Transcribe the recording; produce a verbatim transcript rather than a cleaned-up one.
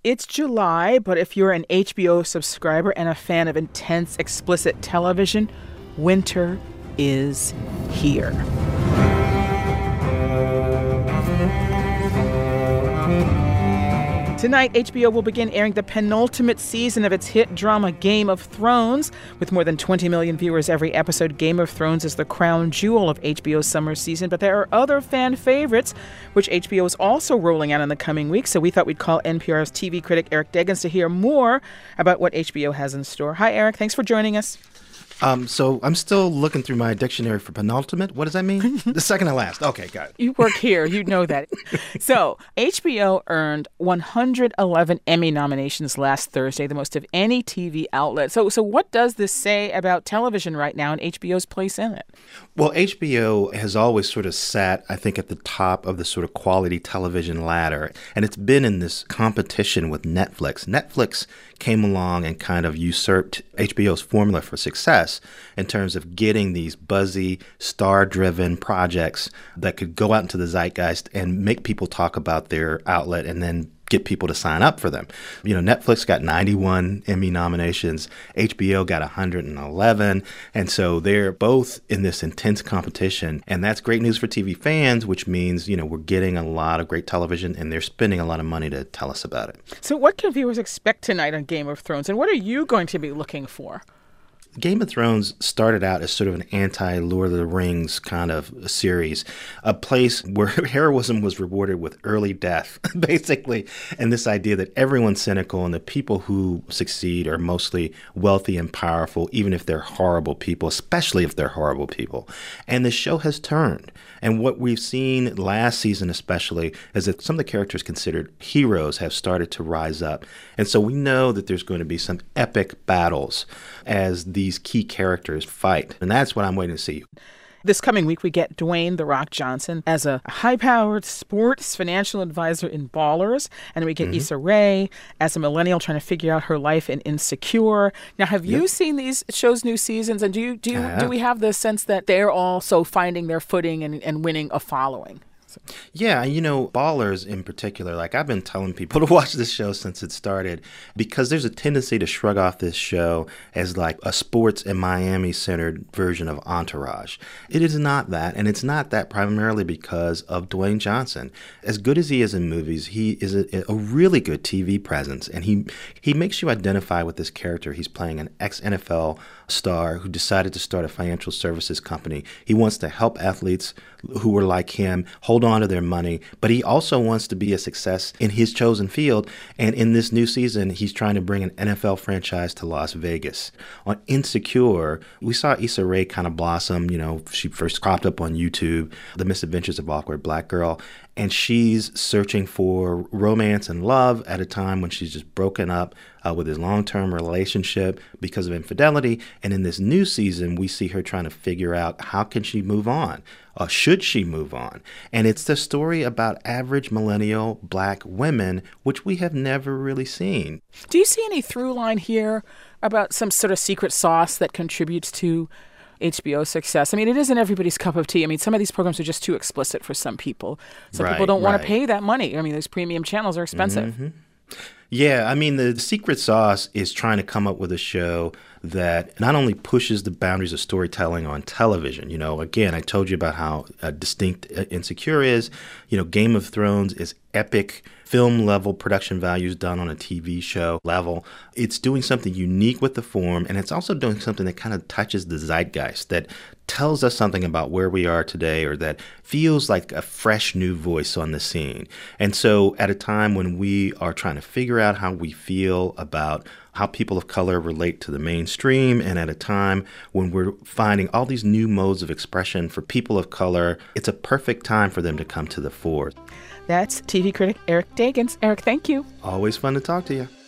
It's July, but if you're an H B O subscriber and a fan of intense, explicit television, winter is here. Tonight, H B O will begin airing the penultimate season of its hit drama Game of Thrones. With more than twenty million viewers every episode, Game of Thrones is the crown jewel of H B O's summer season. But there are other fan favorites, which H B O is also rolling out in the coming weeks. So we thought we'd call N P R's T V critic Eric Deggans to hear more about what H B O has in store. Hi, Eric. Thanks for joining us. Um, so I'm still looking through my dictionary for penultimate. What does that mean? The second to last. Okay, got it. You work here. You know that. So H B O earned one hundred eleven Emmy nominations last Thursday, the most of any T V outlet. So, so what does this say about television right now and H B O's place in it? Well, H B O has always sort of sat, I think, at the top of the sort of quality television ladder. And it's been in this competition with Netflix. Netflix came along and kind of usurped H B O's formula for success in terms of getting these buzzy, star-driven projects that could go out into the zeitgeist and make people talk about their outlet and then get people to sign up for them. You know, Netflix got ninety-one Emmy nominations, H B O got one hundred eleven, and so they're both in this intense competition, and that's great news for T V fans, which means, you know, we're getting a lot of great television, and they're spending a lot of money to tell us about it. So what can viewers expect tonight on Game of Thrones, and what are you going to be looking for? Game of Thrones started out as sort of an anti-Lord of the Rings kind of series, a place where heroism was rewarded with early death, basically, and this idea that everyone's cynical and the people who succeed are mostly wealthy and powerful, even if they're horrible people, especially if they're horrible people. And the show has turned. And what we've seen last season especially is that some of the characters considered heroes have started to rise up. And so we know that there's going to be some epic battles as these key characters fight. And that's what I'm waiting to see. This coming week, we get Dwayne "The Rock" Johnson as a high-powered sports financial advisor in Ballers. And we get mm-hmm. Issa Rae as a millennial trying to figure out her life in Insecure. Now, have you yep. seen these shows' new seasons? And do you do you, do we have the sense that they're also finding their footing and, and winning a following? Yeah, you know, Ballers in particular, like I've been telling people to watch this show since it started because there's a tendency to shrug off this show as like a sports and Miami-centered version of Entourage. It is not that, and it's not that primarily because of Dwayne Johnson. As good as he is in movies, he is a, a really good T V presence, and he he makes you identify with this character. He's playing an ex-N F L star who decided to start a financial services company. He wants to help athletes who were like him hold on to their money, but he also wants to be a success in his chosen field. And in this new season, he's trying to bring an N F L franchise to Las Vegas. On Insecure, we saw Issa Rae kind of blossom. You know, she first cropped up on YouTube, The Misadventures of Awkward Black Girl. And she's searching for romance and love at a time when she's just broken up uh, with his long-term relationship because of infidelity. And in this new season, we see her trying to figure out how can she move on? Uh, should she move on? And it's the story about average millennial black women, which we have never really seen. Do you see any through line here about some sort of secret sauce that contributes to H B O success? I mean, it isn't everybody's cup of tea. I mean, some of these programs are just too explicit for some people. Some right, people don't right. want to pay that money. I mean, those premium channels are expensive. Mm-hmm. Yeah, I mean, the secret sauce is trying to come up with a show that not only pushes the boundaries of storytelling on television. You know, again, I told you about how uh, distinct Insecure is. You know, Game of Thrones is epic film level production values done on a T V show level. It's doing something unique with the form, and it's also doing something that kind of touches the zeitgeist, that tells us something about where we are today, or that feels like a fresh new voice on the scene. And so at a time when we are trying to figure out how we feel about how people of color relate to the mainstream, and at a time when we're finding all these new modes of expression for people of color, it's a perfect time for them to come to the fore. That's T V critic Eric Deggans. Eric, thank you. Always fun to talk to you.